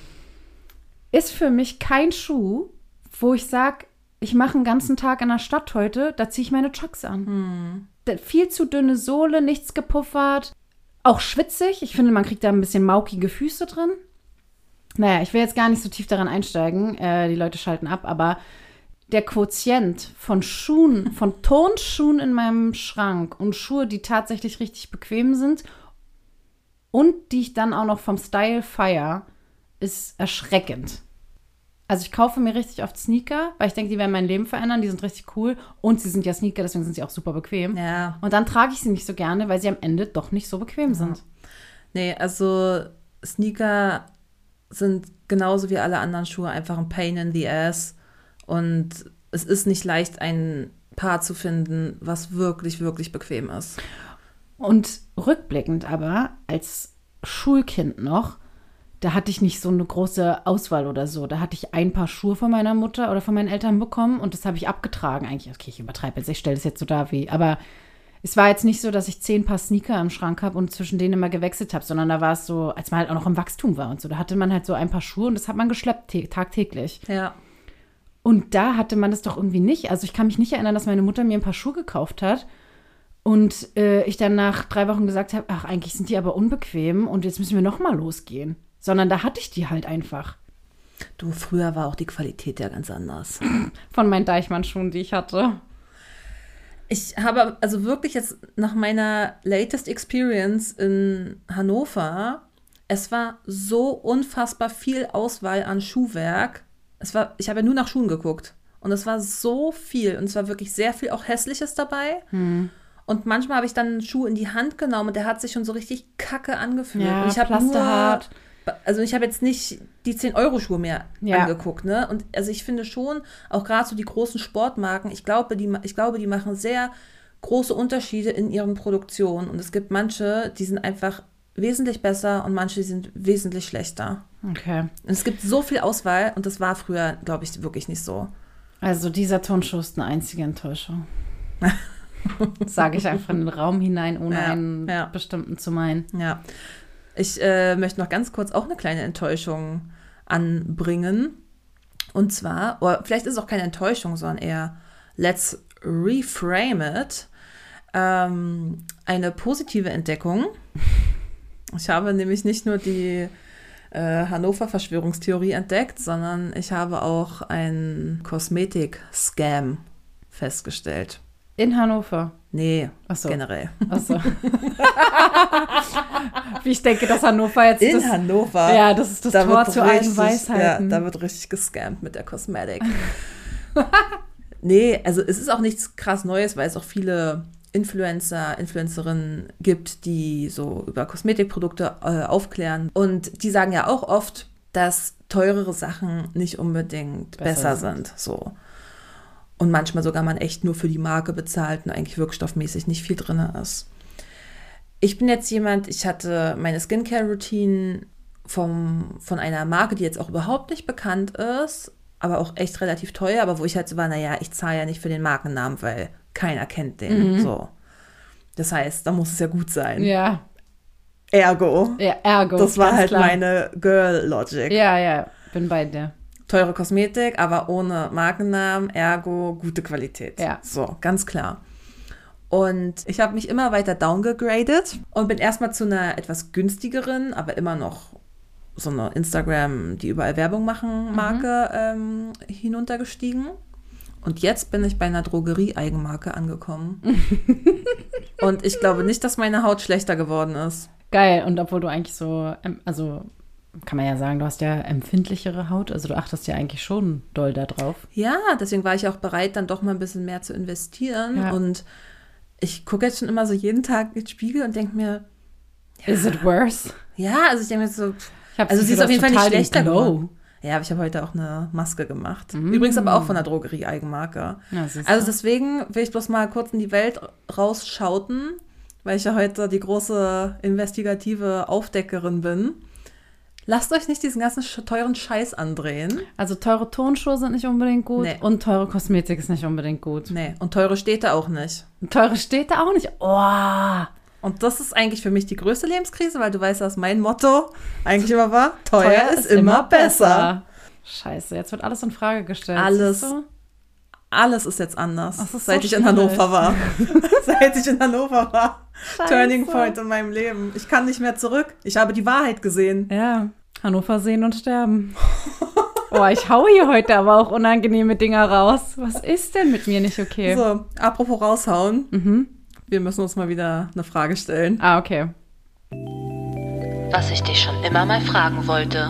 ist für mich kein Schuh, wo ich sage, ich mache einen ganzen Tag in der Stadt heute, da ziehe ich meine Chucks an. Viel zu dünne Sohle, nichts gepuffert, auch schwitzig. Ich finde, man kriegt da ein bisschen maukige Füße drin. Naja, ich will jetzt gar nicht so tief daran einsteigen, die Leute schalten ab, aber der Quotient von Schuhen, von Tonschuhen in meinem Schrank und Schuhe, die tatsächlich richtig bequem sind und die ich dann auch noch vom Style feiere, ist erschreckend. Also ich kaufe mir richtig oft Sneaker, weil ich denke, die werden mein Leben verändern, die sind richtig cool und sie sind ja Sneaker, deswegen sind sie auch super bequem. Ja. Und dann trage ich sie nicht so gerne, weil sie am Ende doch nicht so bequem sind. Nee, also Sneaker sind genauso wie alle anderen Schuhe einfach ein Pain in the Ass. Und es ist nicht leicht, ein Paar zu finden, was wirklich, wirklich bequem ist. Und rückblickend aber, als Schulkind noch, da hatte ich nicht so eine große Auswahl oder so. Da hatte ich ein Paar Schuhe von meiner Mutter oder von meinen Eltern bekommen und das habe ich abgetragen. Eigentlich, okay, ich übertreibe jetzt, ich stelle das jetzt so dar wie, aber es war jetzt nicht so, dass ich 10 Paar Sneaker im Schrank habe und zwischen denen immer gewechselt habe, sondern da war es so, als man halt auch noch im Wachstum war und so. Da hatte man halt so ein Paar Schuhe und das hat man geschleppt tagtäglich. Ja. Und da hatte man das doch irgendwie nicht. Also ich kann mich nicht erinnern, dass meine Mutter mir ein Paar Schuhe gekauft hat und ich dann nach 3 Wochen gesagt habe, ach, eigentlich sind die aber unbequem und jetzt müssen wir noch mal losgehen. Sondern da hatte ich die halt einfach. Du, früher war auch die Qualität ja ganz anders. Von meinen Deichmann-Schuhen, die ich hatte. Ich habe also wirklich jetzt nach meiner latest experience in Hannover, es war so unfassbar viel Auswahl an Schuhwerk. Ich habe ja nur nach Schuhen geguckt. Und es war so viel. Und es war wirklich sehr viel auch Hässliches dabei. Und manchmal habe ich dann einen Schuh in die Hand genommen und der hat sich schon so richtig kacke angefühlt. Ja, und ich habe plasterhart. also ich habe jetzt nicht die 10-Euro-Schuhe mehr angeguckt, ne? Und also ich finde schon, auch gerade so die großen Sportmarken, ich glaube, die machen sehr große Unterschiede in ihren Produktionen. Und es gibt manche, die sind einfach wesentlich besser und manche, die sind wesentlich schlechter. Okay. Und es gibt so viel Auswahl und das war früher, glaube ich, wirklich nicht so. Also dieser Tonschuh ist eine einzige Enttäuschung. Sage ich einfach in den Raum hinein, ohne einen bestimmten zu meinen. Ja. Ich möchte noch ganz kurz auch eine kleine Enttäuschung anbringen. Und zwar, oder vielleicht ist es auch keine Enttäuschung, sondern eher let's reframe it. Eine positive Entdeckung. Ich habe nämlich nicht nur die Hannover-Verschwörungstheorie entdeckt, sondern ich habe auch einen Kosmetik-Scam festgestellt. In Hannover? Nee, Ach so. generell. Ach so. Wie ich denke, dass Hannover jetzt In Hannover. Ja, das ist das da Tor wird zu allen richtig, Weisheiten. Ja, da wird richtig gescampt mit der Cosmetic. Nee, also es ist auch nichts krass Neues, weil es auch viele Influencerinnen gibt, die so über Kosmetikprodukte aufklären. Und die sagen ja auch oft, dass teurere Sachen nicht unbedingt besser sind. So. Und manchmal sogar man echt nur für die Marke bezahlt und eigentlich wirkstoffmäßig nicht viel drin ist. Ich bin jetzt jemand, ich hatte meine Skincare-Routine von einer Marke, die jetzt auch überhaupt nicht bekannt ist, aber auch echt relativ teuer, aber wo ich halt so war, naja, ich zahle ja nicht für den Markennamen, weil keiner kennt den. So. Das heißt, da muss es ja gut sein. Ja. Ergo. Ja, ergo. Das war halt klar. meine Girl-Logic. Ja, bin bei dir. Teure Kosmetik, aber ohne Markennamen, ergo gute Qualität. Ja. So, ganz klar. Und ich habe mich immer weiter downgegradet und bin erstmal zu einer etwas günstigeren, aber immer noch so eine Instagram, die überall Werbung machen, Marke hinuntergestiegen. Und jetzt bin ich bei einer Drogerie-Eigenmarke angekommen. Und ich glaube nicht, dass meine Haut schlechter geworden ist. Geil. Und obwohl du eigentlich so, also kann man ja sagen, du hast ja empfindlichere Haut, also du achtest ja eigentlich schon doll da drauf. Ja, deswegen war ich auch bereit, dann doch mal ein bisschen mehr zu investieren. Ja. Und ich gucke jetzt schon immer so jeden Tag in den Spiegel und denke mir, Is it worse? ja, also ich denke mir so, Ich hab also das sie ist Gefühl, auf jeden du Fall hast nicht total den schlechter Glow. geworden. Ja, aber ich habe heute auch eine Maske gemacht. Übrigens aber auch von der Drogerie-Eigenmarke. Ja, siehst du. Also deswegen will ich bloß mal kurz in die Welt rausschauten, weil ich ja heute die große investigative Aufdeckerin bin. Lasst euch nicht diesen ganzen teuren Scheiß andrehen. Also teure Tonschuhe sind nicht unbedingt gut Nee. und teure Kosmetik ist nicht unbedingt gut. Nee, und teure Städte auch nicht. Und teure Städte auch nicht. Oh, Und das ist eigentlich für mich die größte Lebenskrise, weil du weißt, dass mein Motto eigentlich immer war, teuer ist immer besser. Scheiße, jetzt wird alles in Frage gestellt. Alles. siehst du? Alles ist jetzt anders, Das ist seit so ich in schwierig. Hannover war. Seit ich in Hannover war. Scheiße. Turning Point in meinem Leben. Ich kann nicht mehr zurück. Ich habe die Wahrheit gesehen. Ja, Hannover sehen und sterben. Oh, ich hau hier heute aber auch unangenehme Dinger raus. Was ist denn mit mir nicht okay? So, apropos raushauen. Wir müssen uns mal wieder eine Frage stellen. Ah, okay. Was ich dich schon immer mal fragen wollte.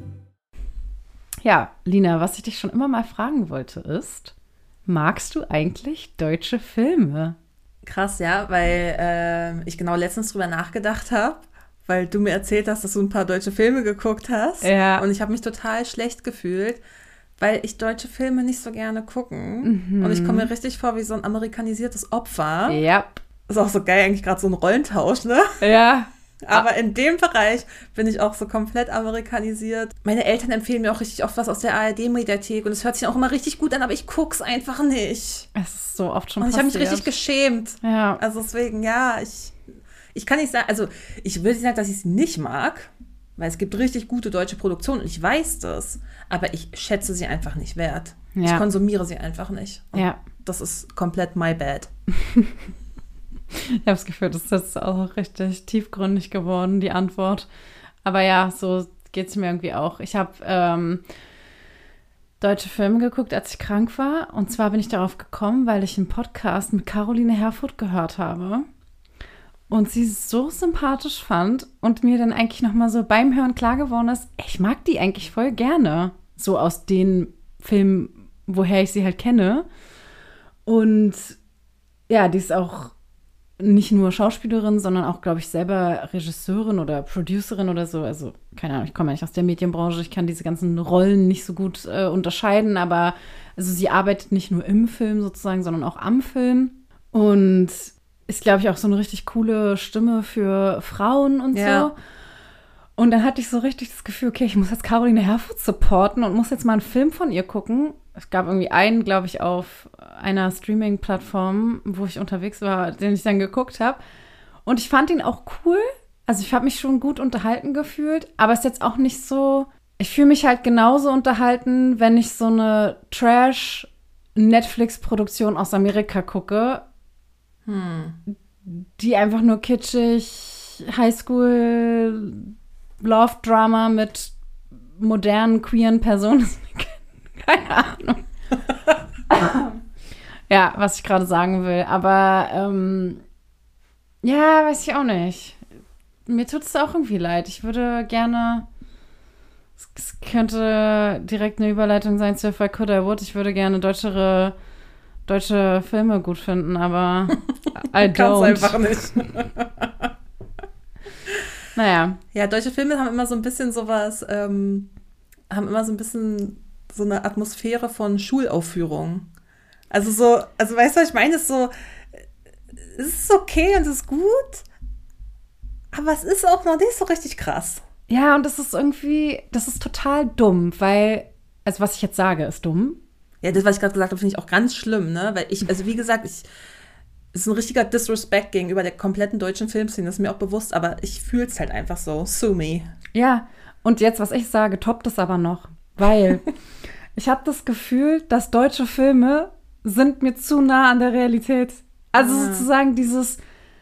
Ja, Lina, was ich dich schon immer mal fragen wollte ist, magst du eigentlich deutsche Filme? Krass, ja, weil ich genau letztens drüber nachgedacht habe, weil du mir erzählt hast, dass du ein paar deutsche Filme geguckt hast. Ja. Und ich habe mich total schlecht gefühlt, weil ich deutsche Filme nicht so gerne gucken. Und ich komme mir richtig vor wie so ein amerikanisiertes Opfer. Ja. Ist auch so geil, eigentlich gerade so ein Rollentausch, ne? Ja. Aber in dem Bereich bin ich auch so komplett amerikanisiert. Meine Eltern empfehlen mir auch richtig oft was aus der ARD-Mediathek und es hört sich auch immer richtig gut an, aber ich guck's einfach nicht. Es ist so oft schon Und ich habe mich passiert. richtig geschämt. Ja. Also deswegen, ja, ich kann nicht sagen, also ich will nicht sagen, dass ich es nicht mag, weil es gibt richtig gute deutsche Produktionen und ich weiß das, aber ich schätze sie einfach nicht wert. Ja. Ich konsumiere sie einfach nicht. Und Ja. das ist komplett my bad. Ich habe das Gefühl, das ist jetzt auch richtig tiefgründig geworden, die Antwort. Aber ja, so geht es mir irgendwie auch. Ich habe deutsche Filme geguckt, als ich krank war. Und zwar bin ich darauf gekommen, weil ich einen Podcast mit Caroline Herfurth gehört habe. Und sie so sympathisch fand und mir dann eigentlich nochmal so beim Hören klar geworden ist, ich mag die eigentlich voll gerne. So aus den Filmen, woher ich sie halt kenne. Und ja, die ist auch nicht nur Schauspielerin, sondern auch, glaube ich, selber Regisseurin oder Producerin oder so. Also, keine Ahnung, ich komme ja nicht aus der Medienbranche, ich kann diese ganzen Rollen nicht so gut unterscheiden, aber also sie arbeitet nicht nur im Film sozusagen, sondern auch am Film und ist, glaube ich, auch so eine richtig coole Stimme für Frauen und Ja. so. Und dann hatte ich so richtig das Gefühl, okay, ich muss jetzt Caroline Herfurth supporten und muss jetzt mal einen Film von ihr gucken. Es gab irgendwie einen, glaube ich, auf einer Streaming-Plattform, wo ich unterwegs war, den ich dann geguckt habe. Und ich fand ihn auch cool. Also ich habe mich schon gut unterhalten gefühlt, aber es ist jetzt auch nicht so, ich fühle mich halt genauso unterhalten, wenn ich so eine Trash-Netflix-Produktion aus Amerika gucke, die einfach nur kitschig, Highschool, Love-Drama mit modernen, queeren Personen. Keine Ahnung. Ja, was ich gerade sagen will. Aber ja, weiß ich auch nicht. Mir tut es auch irgendwie leid. Ich würde gerne, es könnte direkt eine Überleitung sein zu If I Could, I Would. Ich würde gerne deutsche Filme gut finden, aber I don't. Kann's einfach nicht. Naja. Ja, deutsche Filme haben immer so ein bisschen sowas, haben immer so ein bisschen so eine Atmosphäre von Schulaufführung. Also weißt du, was ich meine? Es ist okay und es ist gut, aber es ist auch noch nicht so richtig krass. Ja, und das ist total dumm, weil, also was ich jetzt sage, ist dumm. Ja, das, was ich gerade gesagt habe, finde ich auch ganz schlimm, ne? Weil also wie gesagt, es ist ein richtiger Disrespect gegenüber der kompletten deutschen Filmszene, das ist mir auch bewusst, aber ich fühle es halt einfach so. Sue me. Ja, und jetzt, was ich sage, toppt es aber noch, weil ich habe das Gefühl, dass deutsche Filme sind mir zu nah an der Realität. Also sozusagen dieses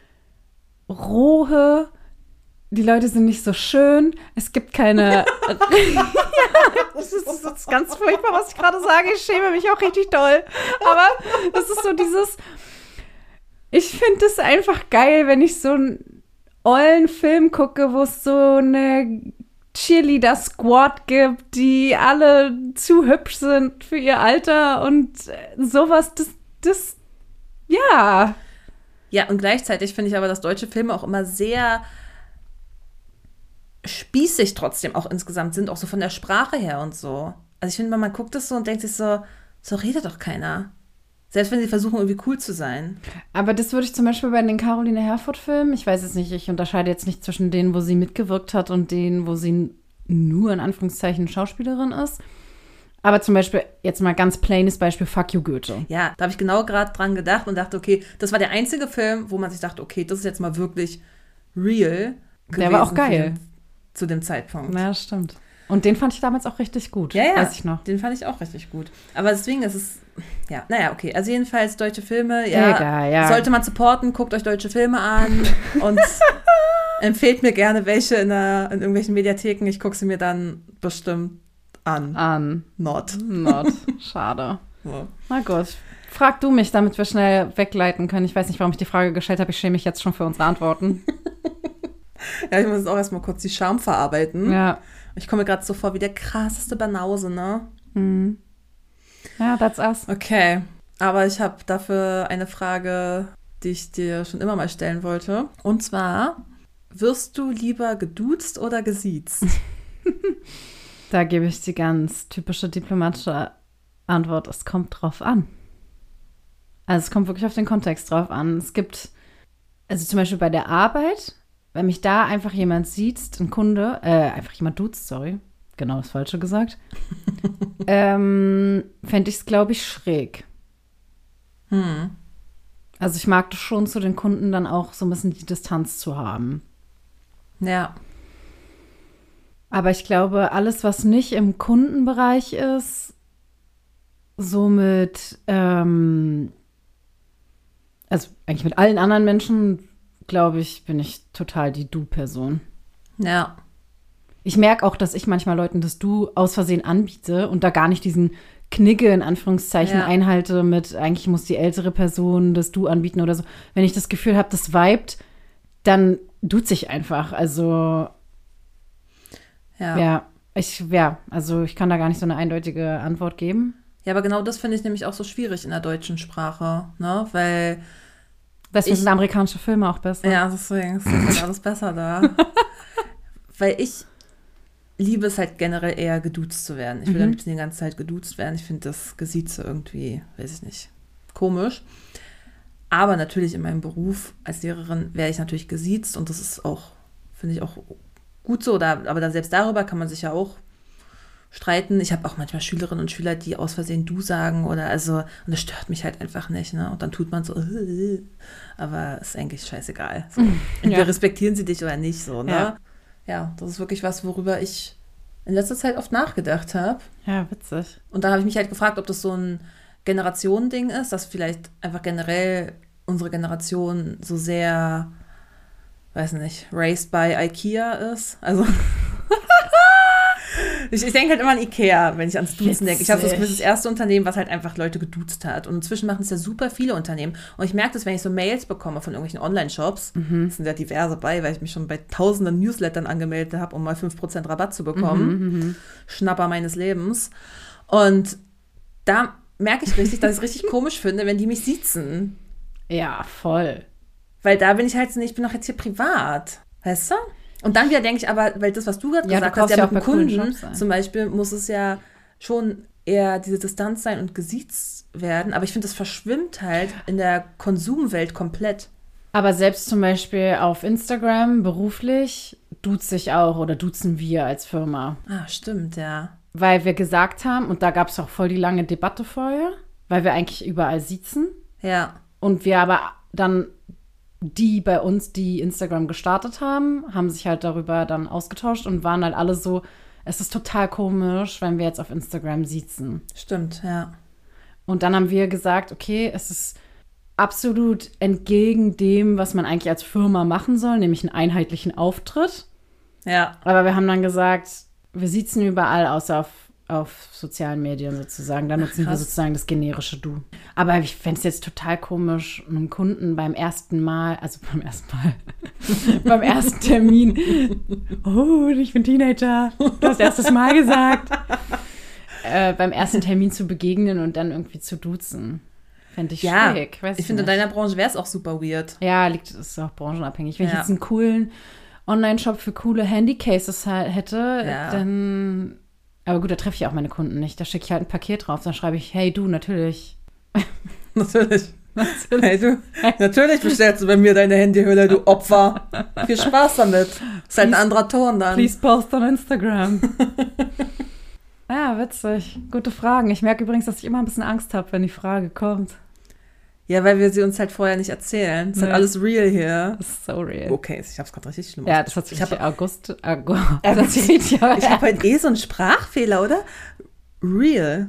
rohe, die Leute sind nicht so schön, es gibt keine... das ist ganz furchtbar, was ich gerade sage, ich schäme mich auch richtig doll. Aber das ist so dieses... Ich finde es einfach geil, wenn ich so einen ollen Film gucke, wo es so eine Cheerleader-Squad gibt, die alle zu hübsch sind für ihr Alter und sowas, das ja. Ja, und gleichzeitig finde ich aber, dass deutsche Filme auch immer sehr spießig trotzdem auch insgesamt sind, auch so von der Sprache her und so. Also ich finde, man guckt das so und denkt sich so redet doch keiner. Selbst wenn sie versuchen, irgendwie cool zu sein. Aber das würde ich zum Beispiel bei den Caroline Herfurth-Filmen, ich weiß es nicht, ich unterscheide jetzt nicht zwischen denen, wo sie mitgewirkt hat und denen, wo sie nur in Anführungszeichen Schauspielerin ist. Aber zum Beispiel, jetzt mal ganz plaines Beispiel, Fuck You Goethe. Ja, da habe ich genau gerade dran gedacht und dachte, okay, das war der einzige Film, wo man sich dachte, okay, das ist jetzt mal wirklich real gewesen. Der war auch geil. Zu dem Zeitpunkt. Ja, stimmt. Und den fand ich damals auch richtig gut. Ja, weiß ich noch. Den fand ich auch richtig gut. Aber deswegen ist es, ja, naja, okay. Also jedenfalls deutsche Filme, ja, egal, ja. Sollte man supporten, guckt euch deutsche Filme an und empfehlt mir gerne welche in irgendwelchen Mediatheken. Ich gucke sie mir dann bestimmt an. Not. Schade. Ja. Na gut. Frag du mich, damit wir schnell wegleiten können. Ich weiß nicht, warum ich die Frage gestellt habe. Ich schäme mich jetzt schon für unsere Antworten. Ja, ich muss jetzt auch erstmal kurz die Scham verarbeiten. Ja. Ich komme mir gerade so vor wie der krasseste Banause, ne? Mhm. Ja, that's us. Okay, aber ich habe dafür eine Frage, die ich dir schon immer mal stellen wollte. Und zwar, wirst du lieber geduzt oder gesiezt? Da gebe ich die ganz typische diplomatische Antwort. Es kommt drauf an. Also es kommt wirklich auf den Kontext drauf an. Es gibt, also zum Beispiel bei der Arbeit, wenn mich da einfach jemand sieht, ein Kunde, einfach jemand duzt, sorry, genau das Falsche gesagt, fände ich es, glaube ich, schräg. Also ich mag das schon, zu den Kunden dann auch so ein bisschen die Distanz zu haben. Ja. Aber ich glaube, alles, was nicht im Kundenbereich ist, somit, also eigentlich mit allen anderen Menschen, glaube ich, bin ich total die Du-Person. Ja. Ich merke auch, dass ich manchmal Leuten das Du aus Versehen anbiete und da gar nicht diesen Knigge in Anführungszeichen einhalte mit, eigentlich muss die ältere Person das Du anbieten oder so. Wenn ich das Gefühl habe, das vibet, dann duze ich einfach. Also also ich kann da gar nicht so eine eindeutige Antwort geben. Ja, aber genau das finde ich nämlich auch so schwierig in der deutschen Sprache, ne? Weil deswegen sind amerikanische Filme auch besser. Ja, deswegen ist halt alles besser da. Weil ich liebe es halt generell eher geduzt zu werden. Ich will am liebsten die ganze Zeit geduzt werden. Ich finde das Gesieze irgendwie, weiß ich nicht, komisch. Aber natürlich in meinem Beruf als Lehrerin werde ich natürlich gesiezt und das ist auch, finde ich auch gut so. Aber dann selbst darüber kann man sich ja auch streiten. Ich habe auch manchmal Schülerinnen und Schüler, die aus Versehen du sagen und das stört mich halt einfach nicht, ne? Und dann tut man so, aber ist eigentlich scheißegal. So. Entweder respektieren sie dich oder nicht, so, ne? Ja, das ist wirklich was, worüber ich in letzter Zeit oft nachgedacht habe. Ja, witzig. Und dann habe ich mich halt gefragt, ob das so ein Generationending ist, dass vielleicht einfach generell unsere Generation so sehr, weiß nicht, raised by IKEA ist. Also Ich denke halt immer an Ikea, wenn ich ans Duzen denke. Ich habe das Witzig. erste Unternehmen, was halt einfach Leute geduzt hat. Und inzwischen machen es ja super viele Unternehmen. Und ich merke das, wenn ich so Mails bekomme von irgendwelchen Online-Shops. Das sind ja diverse bei, weil ich mich schon bei tausenden Newslettern angemeldet habe, um mal 5% Rabatt zu bekommen. Schnapper meines Lebens. Und da merke ich richtig, dass ich es richtig komisch finde, wenn die mich siezen. Ja, voll. Weil da bin ich halt nicht, ich bin doch jetzt hier privat. Weißt du? Und dann wieder denke ich aber, weil das, was du gerade gesagt hast, ja mit dem Kunden zum Beispiel, muss es ja schon eher diese Distanz sein und gesiezt werden. Aber ich finde, das verschwimmt halt in der Konsumwelt komplett. Aber selbst zum Beispiel auf Instagram beruflich duze ich auch oder duzen wir als Firma. Ah, stimmt, ja. Weil wir gesagt haben, und da gab es auch voll die lange Debatte vorher, weil wir eigentlich überall siezen. Ja. Und wir aber dann die bei uns, die Instagram gestartet haben sich halt darüber dann ausgetauscht und waren halt alle so, es ist total komisch, wenn wir jetzt auf Instagram siezen. Stimmt, ja. Und dann haben wir gesagt, okay, es ist absolut entgegen dem, was man eigentlich als Firma machen soll, nämlich einen einheitlichen Auftritt. Ja. Aber wir haben dann gesagt, wir siezen überall, außer auf sozialen Medien sozusagen. Da nutzen wir sozusagen das generische Du. Aber ich fände es jetzt total komisch, einem Kunden beim ersten Termin, oh, ich bin Teenager, du hast erstes Mal gesagt, beim ersten Termin zu begegnen und dann irgendwie zu duzen. Fände ich schräg. Ich finde, in deiner Branche wäre es auch super weird. Ja, ist auch branchenabhängig. Wenn ich jetzt einen coolen Online-Shop für coole Handycases hätte, dann... Aber gut, da treffe ich auch meine Kunden nicht. Da schicke ich halt ein Paket drauf. Dann schreibe ich, hey, du, natürlich. Natürlich. Hey, du, natürlich bestellst du bei mir deine Handyhülle, du Opfer. Viel Spaß damit. Ist halt ein anderer Ton dann. Please post on Instagram. Ja, witzig. Gute Fragen. Ich merke übrigens, dass ich immer ein bisschen Angst habe, wenn die Frage kommt. Ja, weil wir sie uns halt vorher nicht erzählen. Das ist halt alles real hier. Das ist so real. Okay, ich hab's gerade richtig schlimm Ja, das hat sich Ich habe hab halt so einen Sprachfehler, oder? Real.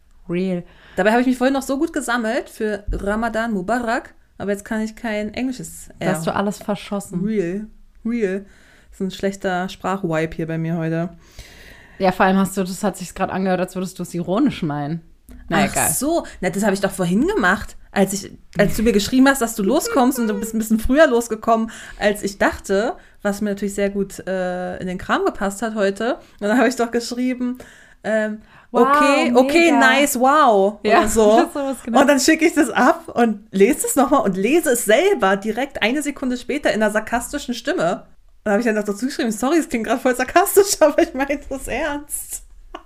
Dabei habe ich mich vorhin noch so gut gesammelt für Ramadan Mubarak, aber jetzt kann ich kein englisches Da hast du alles verschossen. Real. Das ist ein schlechter Sprachwipe hier bei mir heute. Ja, vor allem das hat sich gerade angehört, als würdest du es ironisch meinen. Na, Ach egal. so, na, das habe ich doch vorhin gemacht, als du mir geschrieben hast, dass du loskommst und du bist ein bisschen früher losgekommen, als ich dachte, was mir natürlich sehr gut in den Kram gepasst hat heute. Und dann habe ich doch geschrieben, okay, mega. nice, wow. Ja, oder so. das ist sowas genau. Und dann schicke ich das ab und lese es nochmal und lese es selber direkt eine Sekunde später in einer sarkastischen Stimme. Und habe ich dann noch dazu geschrieben, sorry, es klingt gerade voll sarkastisch, aber ich meine das ernst.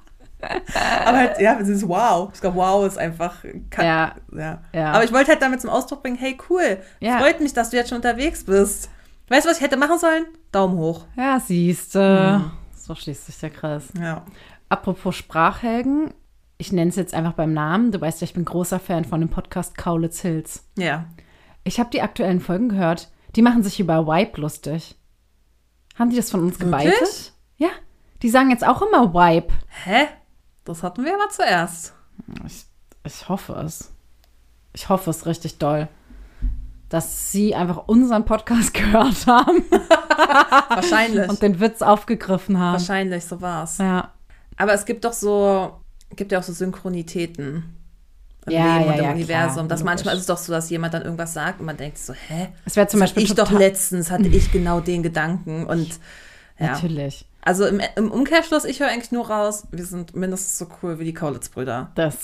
Aber halt, ja, es ist wow. Ich glaube, wow ist einfach... Ja. Aber ich wollte halt damit zum Ausdruck bringen, hey, cool, freut mich, dass du jetzt schon unterwegs bist. Weißt du, was ich hätte machen sollen? Daumen hoch. Ja, siehste. So schließt sich der Kreis. Ja. Apropos Sprachhelden, ich nenne es jetzt einfach beim Namen. Du weißt ja, ich bin großer Fan von dem Podcast Kaulitz Hills. Ja. Ich habe die aktuellen Folgen gehört. Die machen sich über Wipe lustig. Haben die das von uns gebeitet? Wirklich? Ja. Die sagen jetzt auch immer Wipe. Hä? Das hatten wir aber zuerst. Ich hoffe es. Ich hoffe es richtig doll, dass sie einfach unseren Podcast gehört haben. Wahrscheinlich. Und den Witz aufgegriffen haben. Wahrscheinlich, so war's. Ja. Aber es gibt ja auch so Synchronitäten im Ja, Leben und ja, im Universum. klar, dass logisch. manchmal ist es doch so, dass jemand dann irgendwas sagt und man denkt so, hä? Es wäre zum Beispiel Letztens hatte ich genau den Gedanken und ja. Natürlich. Also im Umkehrschluss, ich höre eigentlich nur raus, wir sind mindestens so cool wie die Kaulitz-Brüder. Das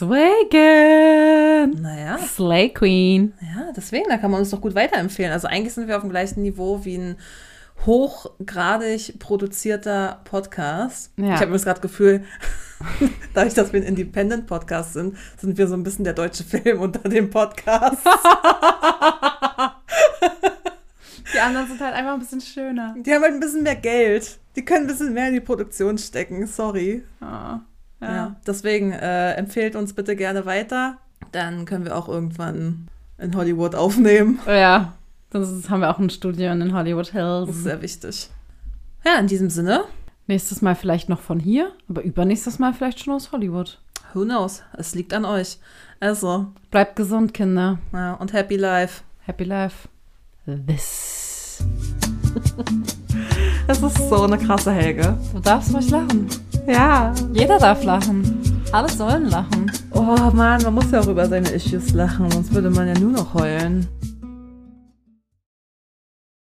Wagen. Naja. Slay Queen. Ja, deswegen, da kann man uns doch gut weiterempfehlen. Also eigentlich sind wir auf dem gleichen Niveau wie ein hochgradig produzierter Podcast. Ja. Ich habe mir das gerade Gefühl, dadurch, dass wir ein Independent-Podcast sind, sind wir so ein bisschen der deutsche Film unter dem Podcast. Die anderen sind halt einfach ein bisschen schöner. Die haben halt ein bisschen mehr Geld. Die können ein bisschen mehr in die Produktion stecken. Sorry. Oh, Ja. Deswegen empfehlt uns bitte gerne weiter. Dann können wir auch irgendwann in Hollywood aufnehmen. Ja, haben wir auch ein Studio in den Hollywood Hills. Das ist sehr wichtig. Ja, in diesem Sinne. Nächstes Mal vielleicht noch von hier, aber übernächstes Mal vielleicht schon aus Hollywood. Who knows? Es liegt an euch. Also. Bleibt gesund, Kinder. Ja, und happy life. Happy life. Das ist so eine krasse Helge. Du darfst ruhig lachen. Ja. Jeder darf lachen. Alle sollen lachen. Oh Mann, man muss ja auch über seine Issues lachen, sonst würde man ja nur noch heulen.